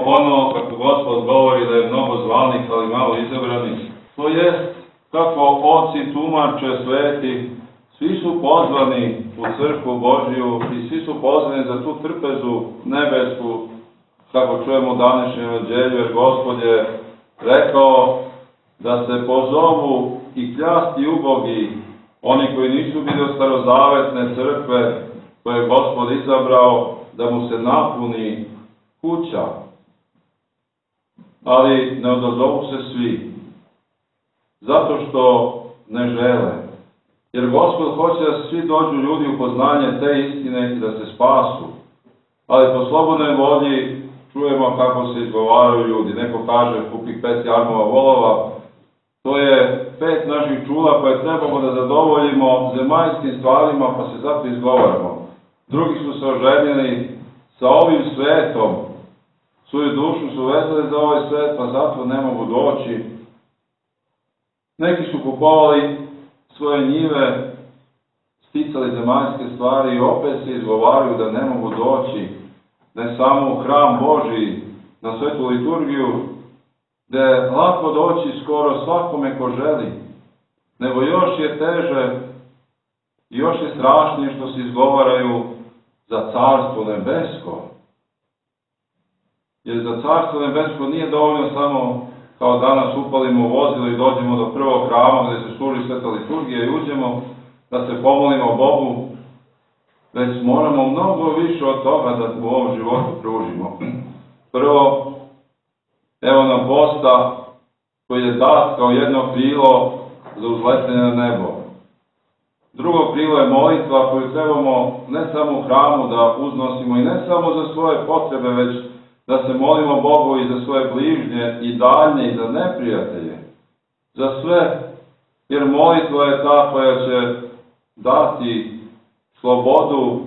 ono kako Gospod govori da je mnogo zvanih, ali malo izabranih. To jest, kako oci tumače sveti, svi su pozvani u crkvu Božiju i svi su pozvani za tu trpezu nebesku, kako čujemo u današnjem evanđelju, jer Gospod je rekao da se pozovu i kljasti ubogi, oni koji nisu bili od starozavetne crkve, koje je Gospod izabrao, da mu se napuni kuća. Ali ne odazovu se svi, zato što ne žele. Jer Gospod hoće da svi dođu ljudi u poznanje te istine i da se spasu. Ali po slobodnoj volji čujemo kako se izgovaraju ljudi. Neko kaže, kupih 5 jarmova volova. To je 5 naših čula koje trebamo da zadovoljimo zemaljskim stvarima, pa se zato izgovaramo. Drugi su se oženili sa ovim svetom. Svoju dušu su vezali za ovaj svet, pa zato ne mogu doći. Neki su kupovali svoje njive, sticali zemaljske stvari i opet se izgovaraju da ne mogu doći ne samo u hram Božiji, na svetu liturgiju, gde je lako doći skoro svakome ko želi, nego još je teže i još je strašnije što se izgovaraju za Carstvo nebesko. Jer za Carstvo nebesko nije dovoljno samo kao danas upalimo vozilo i dođemo do prvog hrama gde se služi sveta liturgija i uđemo da se pomolimo Bogu, već moramo mnogo više od toga da u ovom životu pružimo. Prvo, evo nam posta koji je dat kao jedno krilo za uzletenje na nebo. Drugo krilo je molitva koju trebamo ne samo u hramu da uznosimo i ne samo za svoje potrebe, već da se molimo Bogu i za svoje bližnje i daljnje i za neprijatelje. Za sve, jer molitva je ta koja će dati slobodu,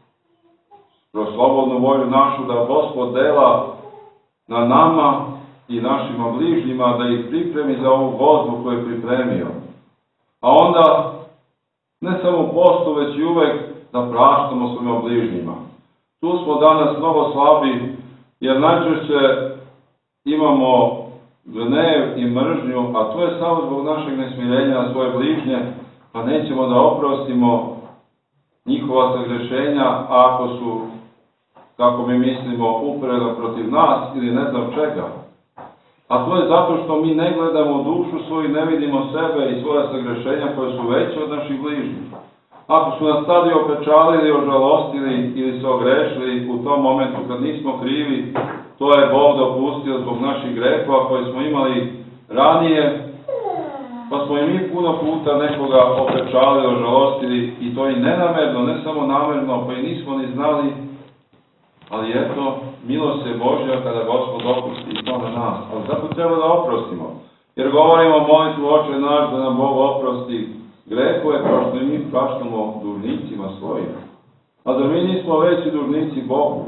kroz slobodnu volju našu, da Gospod dela na nama i našima bližnjima, da ih pripremi za ovu gozbu koju je pripremio. A onda, ne samo u postu, već i uvek da praštamo svojima bližnjima. Tu smo danas mnogo slabi, jer najčešće imamo gnev i mržnju, a to je samo zbog našeg nesmirenja na svoje bližnje, pa nećemo da oprostimo njihova sagrešenja, ako su, kako mi mislimo, upreda protiv nas ili ne znam čega. A to je zato što mi ne gledamo dušu svoju, ne vidimo sebe i svoje sagrešenja koje su veće od naših bližnjih. Ako su nas tada opečalili, ožalostili ili se ogrešili u tom momentu kad nismo krivi, to je Bog dopustio zbog naših grehova koje smo imali ranije, pa smo i mi puno puta nekoga opečalili, ožalostili i to i nenamerno, ne samo namerno, pa i nismo ni znali, ali eto, milost je Božja kada Gospod opusti to na nas. Ali zato treba da oprostimo, jer govorimo molitvu Oče naš da nam Bog oprosti grehove kao što i mi praštamo dužnicima svojim. A da mi nismo veći dužnici Bogu?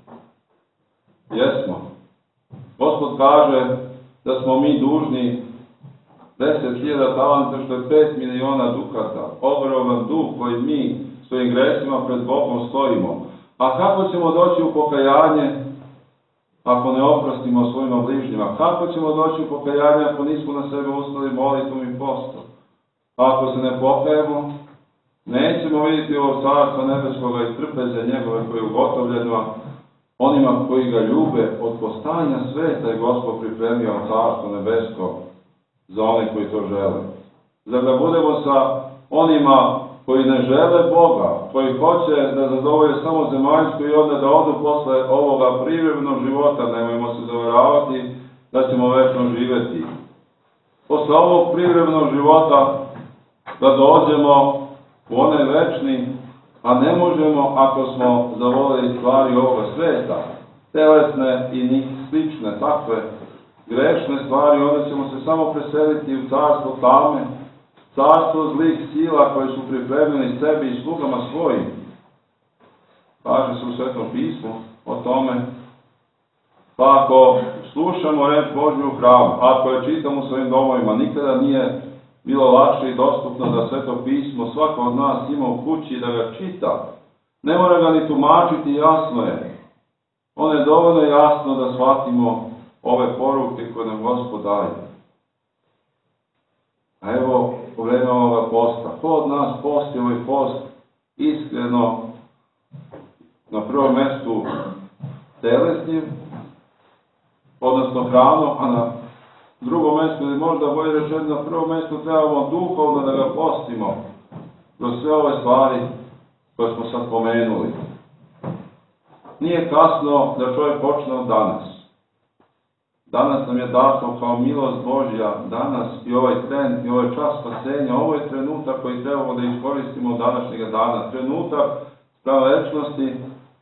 Jesmo. Gospod kaže da smo mi dužni 10.000 talenta, što je 5 miliona dukata. Ogroman dug koji mi svojim gresima pred Bogom stojimo. A kako ćemo doći u pokajanje ako ne oprostimo svojima bližnjima? Kako ćemo doći u pokajanje ako nismo na sebe ustali molitvom i postom? Ako se ne pokajemo, nećemo vidjeti ovo carstvo nebeskoga i trpeze njegove koje je ugotovljeno onima koji ga ljube. Od postanja sveta je Gospod pripremio carstvo nebesko za one koji to žele. Zar da budemo sa onima koji ne žele Boga, koji hoće da zadovolje samo zemaljsko i onda da odu posle ovoga privremenog života, nemojmo se zavaravati da ćemo večno živeti. Posle ovog privremenog života da dođemo u onaj večni, a ne možemo ako smo zavoljeli stvari ovoga sveta, telesne i slične, takve grešne stvari, onda ćemo se samo preseliti u carstvo tame, carstvo zlih sila koje su pripremili sebi i slugama svojim. Kaže se u Svetom pismu o tome. Pa ako slušamo reč Božju u hramu, ako je čitamo u svojim domovima, nikada nije bilo lakše i dostupno da Sveto pismo svako od nas ima u kući da ga čita. Ne mora ga ni tumačiti, jasno je. Ono je dovoljno jasno da shvatimo ove poruke koje nam Gospod daje. A evo, u vreme ovoga posta, ko od nas posti ovaj post iskreno, na prvom mjestu telesnim, odnosno hranom, a na drugom mjestu, ili možda bolje rečeno, na prvom mjestu trebamo duhovno da ga postimo kroz sve ove stvari koje smo sad pomenuli. Nije kasno da čovjek počne od danas. Danas nam je dato kao milost Božja, danas i ovaj tren, i ovaj čas spasenja, ovo je trenutak koji trebamo da iskoristimo od današnjega dana. Trenutak spravo večnosti,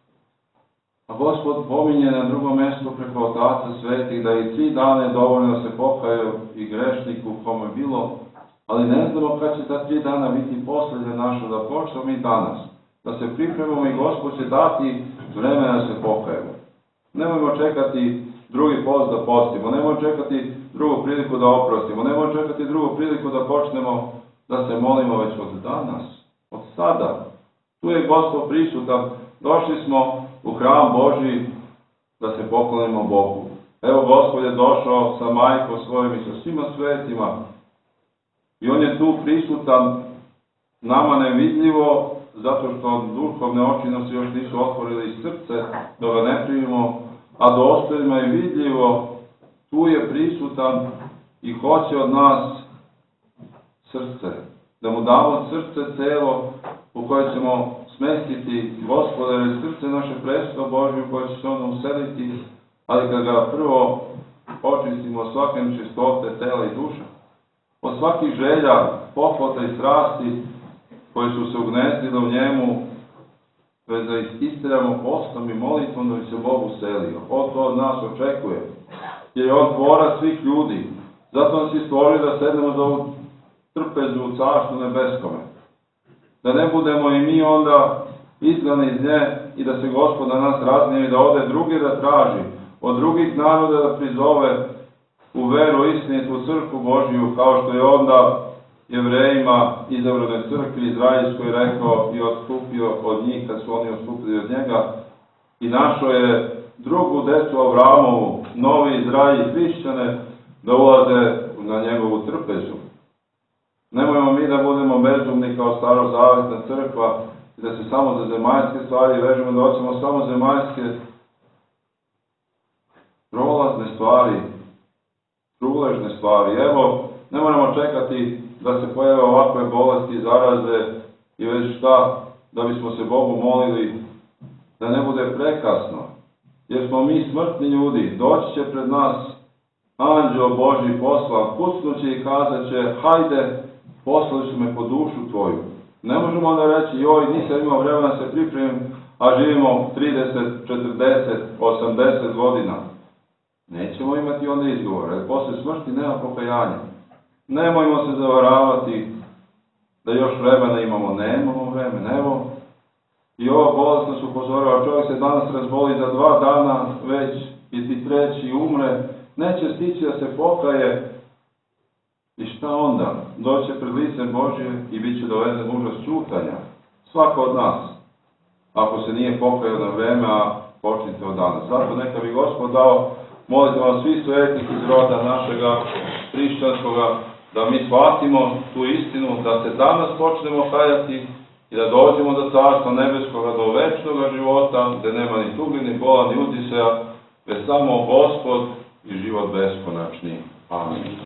a Gospod pominje na drugom mjestu preko Otaca Svetih da i 3 dana je dovoljno da se pokaju i grešniku kome je bilo, ali ne znamo kad će ta 3 dana biti posljednja naša, da počnemo mi danas, da se pripremimo i Gospod će dati vremena da se pokajemo. Nemojmo čekati drugi post da postimo, nemojmo čekati drugu priliku da oprostimo, nemojmo čekati drugu priliku da počnemo da se molimo već od danas, od sada. Tu je Gospod prisutan, došli smo u hram Božji da se poklonimo Bogu. Evo Gospod je došao sa majkom svojim i sa svima svetima i on je tu prisutan, nama nevidljivo, zato što duhovne oči nam se još nisu otvorili i srce da ga ne primimo, a dostojima je vidljivo, tu je prisutan i hoće od nas srce, da mu damo srce celo u koje ćemo smestiti Gospoda, jer srce naše presto Božje u koje će se ono useliti, ali kad ga prvo očistimo od svake nečistote tela i duša, od svakih želja, poklota i strasti koje su se ugnezdile u njemu, već da ih istiramo postom i molitvom da bi se Bog uselio. On to od nas očekuje, jer je on tvorac svih ljudi. Zato nas je stvorio da sednemo za ovu trpezu u carstvu nebeskome. Da ne budemo i mi onda izgani iz nje i da se Gospod na nas raznije i da ode drugi da traži, od drugih naroda da prizove u veru istinitu crkvu Božju, kao što je onda Jevrejima izabranoj crkvi izraelskoj rekao i odstupio od njih kad su oni odstupili od njega i našao je drugu decu Avramovu, novi Izrael i hrišćane da ulaze na njegovu trpezu. Nemojmo mi da budemo bezumni kao starozavetna crkva i da se samo za zemaljske stvari vežemo, da hoćemo samo zemaljske prolazne stvari, truležne stvari. Evo, ne moramo čekati da se pojave ovakve bolesti i zaraze i već šta, da bismo se Bogu molili, da ne bude prekasno. Jer smo mi smrtni ljudi, doći će pred nas anđeo Božji poslan, kucnuće i kazat će, hajde, poslali su me po dušu tvoju. Ne možemo onda reći, joj, nisam imao vremena da se pripremim, a živimo 30, 40, 80 godina. Nećemo imati onda izgovora, jer posle smrti nema pokajanja. Nemojmo se zavaravati da još vremena imamo. Nemamo vremena. Evo, i ova bolest nas upozorava. Čovjek se danas razboli za 2 dana već i ti treći umre. Neće stići da se pokaje. I šta onda? Doće pred licem Božje i bit će doveden užas ćutanja. Svako od nas. Ako se nije pokajao na vreme, a počnite od danas. Zato neka bi Gospod dao, molite vam svi svetih iz roda našega hrišćanskoga, da mi shvatimo tu istinu, da se danas počnemo kajati i da dođemo do carstva nebeskoga, do večnoga života, gde nema ni tuge, ni bola, ni utisaja, već samo Gospod i život beskonačni. Amin.